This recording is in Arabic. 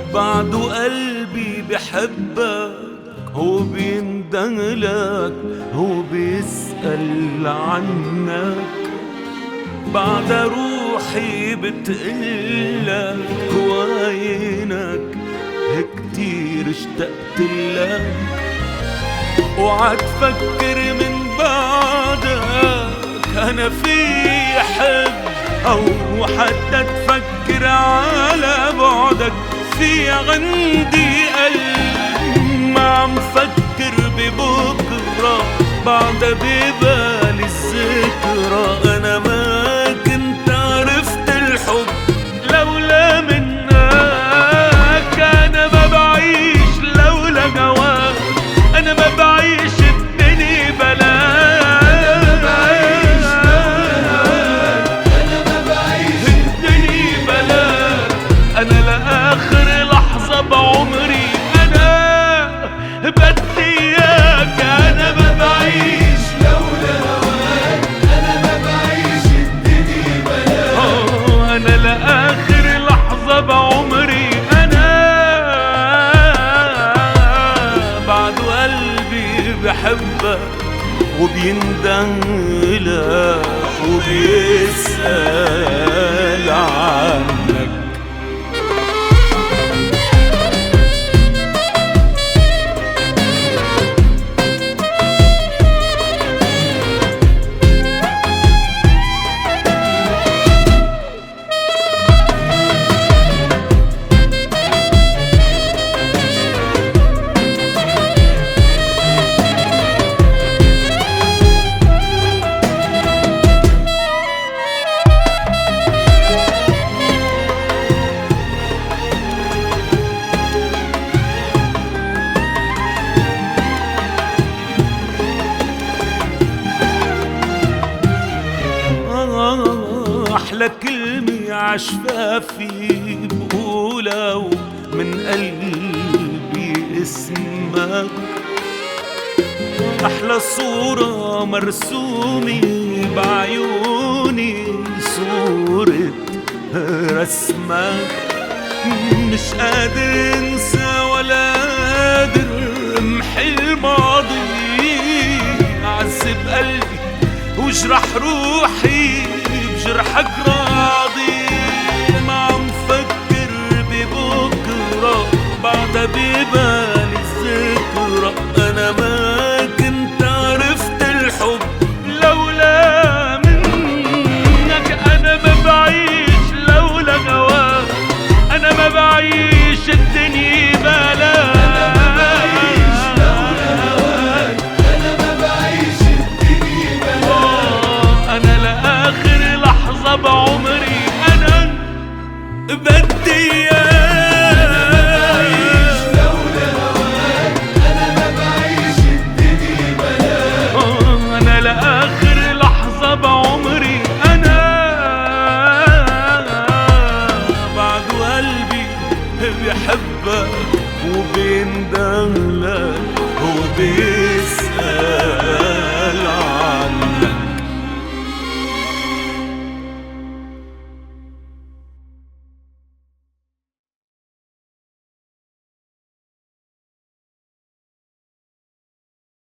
بعده قلبي بحبك، هو بيندهلك، هو بيسأل عنك. بعد روحي بتقلك وعينك كتير اشتقت لك. وعد فكر من بعدك أنا في حب، أو حتى تفكر على بعدك في عندي قلب. ما عم فكر ببكرة بعد ببالي الذكرى. أنا ما كنت عرفت الحب لولا منك، أنا ما بعيش لولا جواك، أنا ما بعيش الدنيا بلاك. أنا لآخر لحظة بعمري أنا بدي إياك. أنا ما بعيش لولا هواك، أنا ما بعيش الدنيا بلاك. أنا لآخر لحظة بعمري أنا بعد قلبي بحبك وبيندهلك وبيسأل عنك. أحلى كلمة عشفافي بقولها ومن قلبي اسمك. أحلى صورة مرسومة بعيوني صورة رسمك. مش قادر انسى ولا قادر امحي الماضي. عذب قلبي وجرح روحي بجرحك راضي. ما عم فكر ببكرة بعد ببالي الذكرى. أنا ما كنت عرفت الحب لولا منك، أنا ما بعيش لولا جواك، أنا ما بعيش الدنيا بلاك. بعمري أنا بدي إياك. لولا هواك أنا ما بعيش الدنيا بلاك. أنا لآخر لحظة بعمري أنا بعد قلبي بيحبك وبيندهلك وبيسأل